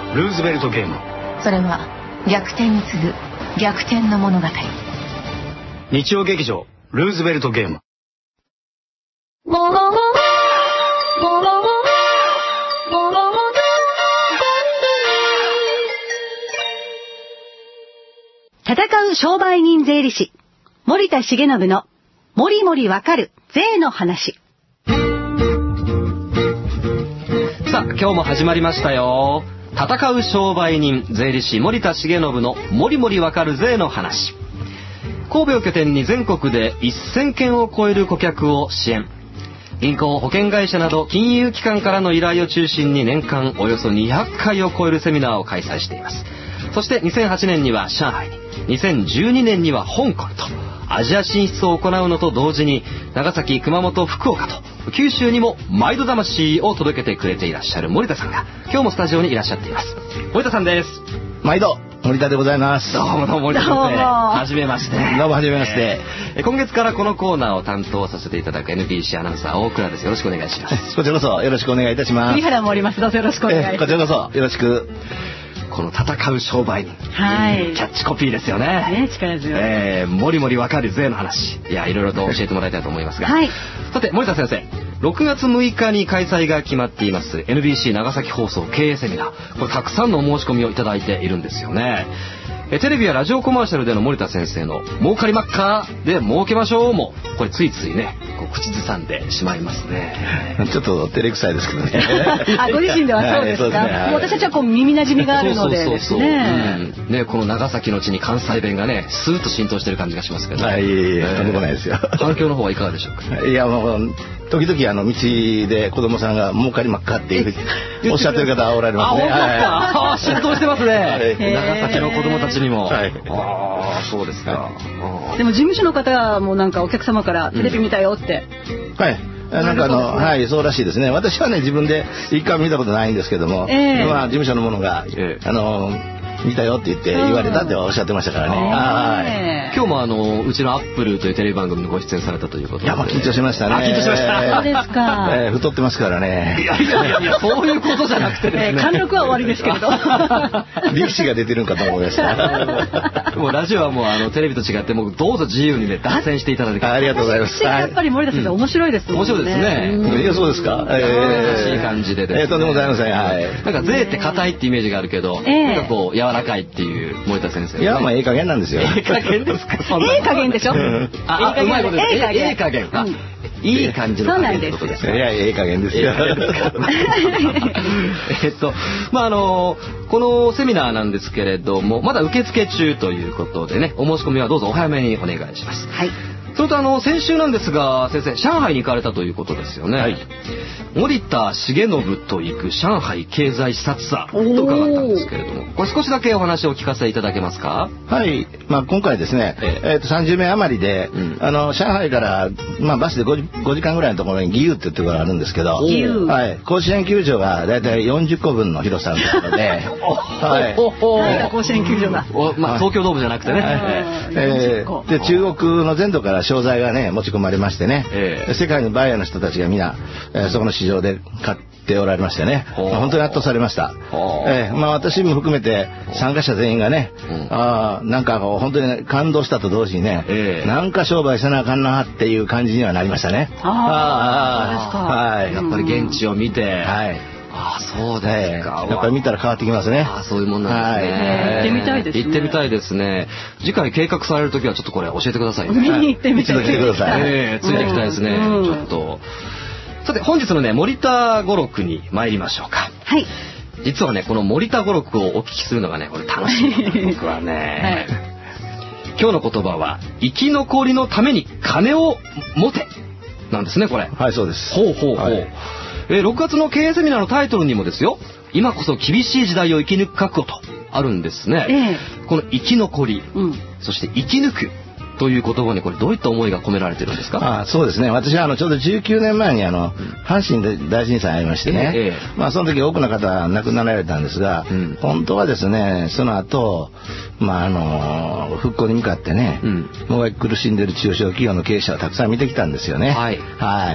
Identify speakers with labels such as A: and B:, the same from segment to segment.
A: ルーズベルトゲーム。
B: それは逆転に次ぐ逆転の物語。
A: 日曜劇場ルーズベルトゲーム。
C: 戦う商売人税理士森田重信のもりもりわかる税の話。
D: さあ今日も始まりましたよ。戦う商売人税理士森田重信のもりもりわかる税の話。神戸を拠点に全国で1000件を超える顧客を支援。銀行、保険会社など金融機関からの依頼を中心に年間およそ200回を超えるセミナーを開催しています。そして2008年には上海に、2012年には香港とアジア進出を行うのと同時に長崎、熊本、福岡と九州にも毎度魂を届けてくれていらっしゃる森田さんが今日もスタジオにいらっしゃっています。森田さんです。
E: 毎度森田でございます。
D: どうもどうも森田先生、はじめまして。
E: どうもはじめまして。
D: 今月からこのコーナーを担当させていただく NBC アナウンサー大倉です。よろしくお願いします。
E: こちらこそよろしくお願いいたします。
C: 栗原もおります。どうぞよろしくお願いします。
E: こちらこそよろしく。
D: この戦う商売人、
C: はい、
D: キャッチコピーですよね。
C: 力強い。
D: もりもりわかる税の話、いやいろいろと教えてもらいたいと思いますが、はい、さて森田先生、6月6日に開催が決まっています NBC 長崎放送経営セミナー、これたくさんのお申し込みをいただいているんですよね。テレビやラジオコマーシャルでの森田先生の儲かりまっかで儲けましょうもこれついついねこう口ずさんでしまいますね。
E: ちょっと照れくさいですけどね。
C: ご自身ではそうですか。もう私たちはこう耳馴染みがあるのでですね。
D: ね、この長崎の地に関西弁がねスーッと浸透してる感じがしますけど。
E: いえとんでもないですよ。
D: 反響の方はいかがでしょうか。
E: いやもう時々道で子供さんが儲かりまっかっていうおっしゃってる方はおられますね。
D: 浸透してますね。長崎の子供たちにも。はい、ああそうですか。
C: でも事務所の方もなんかお客様からテレビ見たよって。
E: はい。なんかはいそうらしいですね。私はね自分で一回も見たことないんですけども、まあ事務所の者が見たよって言われたっておっしゃってましたからね。はい。
D: 今日もうちのアップルというテレビ番組にご出演されたということで。
E: いや緊張しましたね。
C: 緊張しました。そうですか。
E: 太ってますからね。
D: いやそういうことじゃなくてですね。
C: 貫禄は終わりですけれど。
E: 力士が出てるんかと思いました。
D: もうラジオはもうテレビと違ってもうどうぞ自由にね脱線していただいて。
E: ありがとうございます。
C: やっぱり森田先生面白いですもんね。
D: 面白いですね。
E: いやそうですか。
D: 優しい感じでですね。
E: とんでもございません。はい。
D: なんか税って硬いってイメージがあるけど、なんかこう柔らかいっていう森田先生。
E: いやまあいい加減なんですよ。
D: いい加減ですか。
C: いい加減でしょ。
D: うまいことです。いい加減。いい感じの加減ってことですね。
E: いやいい加減ですよ。
D: まあこのセミナーなんですけれどもまだ受付中ということでねお申し込みはどうぞお早めにお願いします。はい。それと先週なんですが先生上海に行かれたということですよね。はい。森田重信と行く上海経済視察ツアーと伺ったんですけれどもこれ少しだけお話を聞かせていただけますか。
E: はい。まあ今回ですね、30名余りで、上海から、まあ、バスで5時間ぐらいのところに義勇っていうところがあるんですけど、はい、甲子園球場がだいたい40個分の広さなので、はい、
C: 甲子園球場が、
D: まあ、東京ドームじゃなくてね、
E: で中国の全土から商材がね持ち込まれましてね、世界のバイヤーの人たちが皆、そこの市場で買っておられましてね、本当に圧倒されました。まあ私も含めて参加者全員がね、なんか本当に感動したと同時にね、なんか商売せなあかんなっていう感じにはなりましたね。
D: はい。やっぱり現地を見て、はい。そうですか。
E: やっぱり見たら変わってきますね。
D: そういうもんなんですね。
C: 行ってみたいですね。
D: 行ってみたいですね。次回計画されるときはちょっとこれ教えてくださいね。
C: 見に行ってみたい。
E: 一度来てください。
D: ついていきたいですね。ちょっと。さて本日のね森田語録に参りましょうか。はい。実はねこの森田語録をお聞きするのがねこれ楽しい。僕はね。今日の言葉は生き残りのために金を持てなんですねこれ。
E: はいそうです。
D: ほう。6月の経営セミナーのタイトルにもですよ今こそ厳しい時代を生き抜く覚悟とあるんですね。この生き残り、そして生き抜くという言葉にこれどういった思いが込められてるんですか。
E: そうですね。私はちょうど19年前に阪神で大震災ありましてね、まあその時多くの方亡くなられたんですが、本当はですねその後まあ復興に向かってね、もう苦しんでる中小企業の経営者をたくさん見てきたんですよね。はい。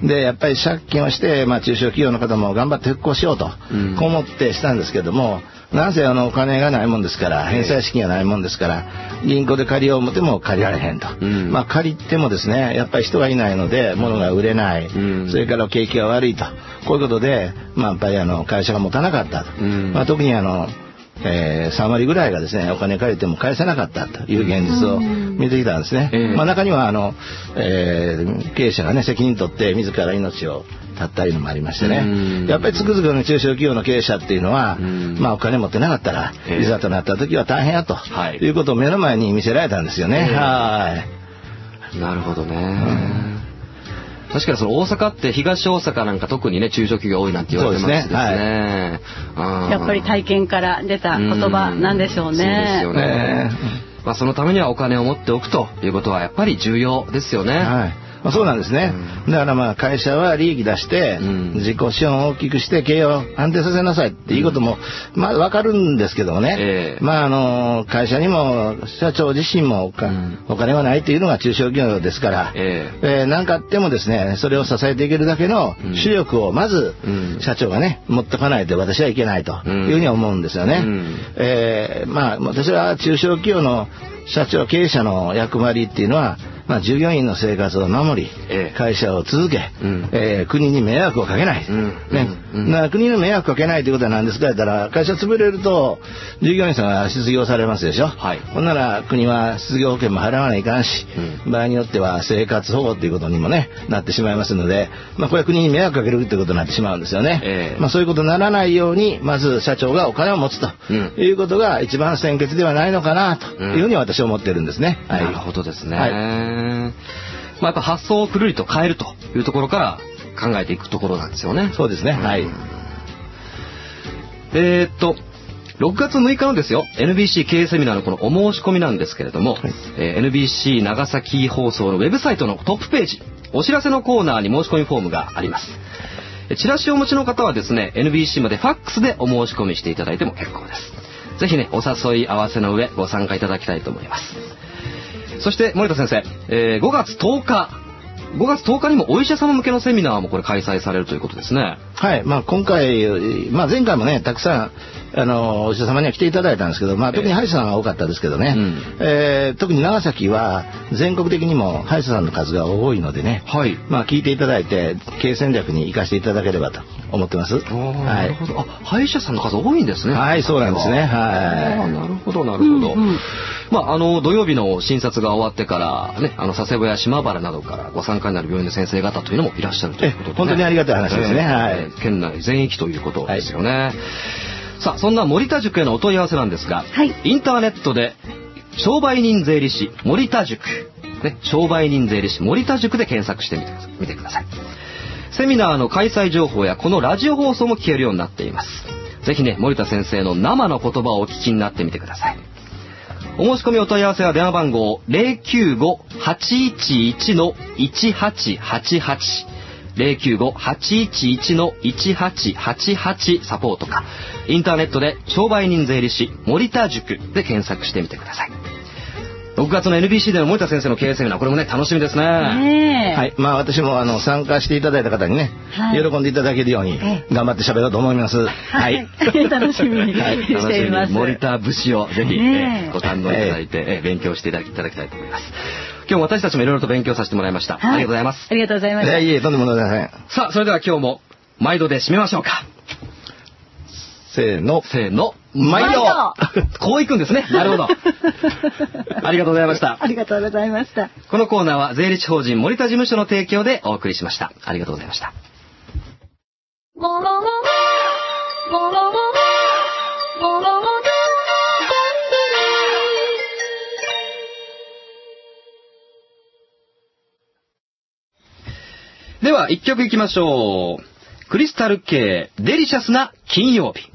E: でやっぱり借金をして、中小企業の方も頑張って復興しようと、こう思ってしたんですけども、なんせお金がないもんですから、返済資金がないもんですから、銀行で借りよう思っても借りられへんと、借りてもですね、やっぱり人がいないので物が売れない、それから景気が悪いと、こういうことで、やっぱり会社が持たなかったと、特に3割ぐらいがですね、お金借りても返せなかったという現実を見てきたんですね。中には経営者がね、責任取って自ら命を絶ったりのもありましてね、やっぱりつくづくの中小企業の経営者っていうのは、お金持ってなかったらいざとなった時は大変やと、いうことを目の前に見せられたんですよね。
D: なるほどね。確かにその大阪って東大阪なんか特にね中小企業多いなんて言われてますしですね。
C: やっぱり体験から出た言葉なんでしょうね。
D: そうですよね。そのためにはお金を持っておくということはやっぱり重要ですよね。
E: そうなんですね。だから会社は利益出して、自己資本を大きくして経営を安定させなさいっていうこともわかるんですけどもね、会社にも社長自身もお金がないというのが中小企業ですから、何かあってもですね、それを支えていけるだけの主力をまず社長がね持っておかないと私はいけないというふうに思うんですよね。私は中小企業の社長経営者の役割っていうのは、従業員の生活を守り、会社を続け、国に迷惑をかけない、国に迷惑をかけないということは何ですかと言ったら、会社潰れると従業員さんが失業されますでしょ。ほんなら国は失業保険も払わないかんし、場合によっては生活保護ということにもねなってしまいますので、これは国に迷惑かけるということになってしまうんですよね。そういうことにならないようにまず社長がお金を持つということが一番先決ではないのかなというふうに私は思っているんですね。
D: なるほどですね。やっぱ発想をくるりと変えるというところから考えていくところなんですよね。
E: そうですね。
D: 6月6日のですよ NBC 経営セミナーのこのお申し込みなんですけれども、NBC 長崎放送のウェブサイトのトップページお知らせのコーナーに申し込みフォームがあります。チラシをお持ちの方はですね NBC までファックスでお申し込みしていただいても結構です。ぜひねお誘い合わせの上ご参加いただきたいと思います。そして森田先生、5月10日にもお医者様向けのセミナーもこれ開催されるということですね。
E: 今回、前回もねたくさんお医者様には来ていただいたんですけど、特に歯医者さんが多かったですけどね、特に長崎は全国的にも歯医者さんの数が多いのでね、聞いていただいて経営戦略に生かしていただければと思ってます。
D: なるほど。歯医者さんの数多いんですね。
E: そうなんですね。
D: なるほどなるほど。土曜日の診察が終わってからね、佐世保や島原などからご参加になる病院の先生方というのもいらっしゃるということで、
E: 本当にありがたい話ですね。
D: 県内全域ということですよね。さあそんな森田塾へのお問い合わせなんですが、インターネットで商売人税理士森田塾、商売人税理士森田塾で検索してみてください。セミナーの開催情報やこのラジオ放送も聞けるようになっています。ぜひね森田先生の生の言葉をお聞きになってみてください。お申し込みお問い合わせは電話番号 095-811-1888 095-811-1888 サポートかインターネットで商売人税理士森田塾で検索してみてください。6月の NBC での森田先生の経営セミナーこれもね楽しみですね。
E: 私も参加していただいた方にね、喜んでいただけるように頑張って喋ろうと思います。
C: 楽しみにしています。
D: 森田節をぜひご堪能いただいて勉強していただきたいと思います。今日も私たちもいろいろと勉強させてもらいました。ありがとうございます。
C: ありがとうございました。
E: いえとんでもございません。
D: さあそれでは今日も毎度で締めましょうか。
E: せーの
C: 毎度
D: こういくんですね。なるほど。ありがとうございました。
C: ありがとうございました。
D: このコーナーは税理士法人森田事務所の提供でお送りしました。ありがとうございました。では一曲いきましょう。クリスタル系デリシャスな金曜日。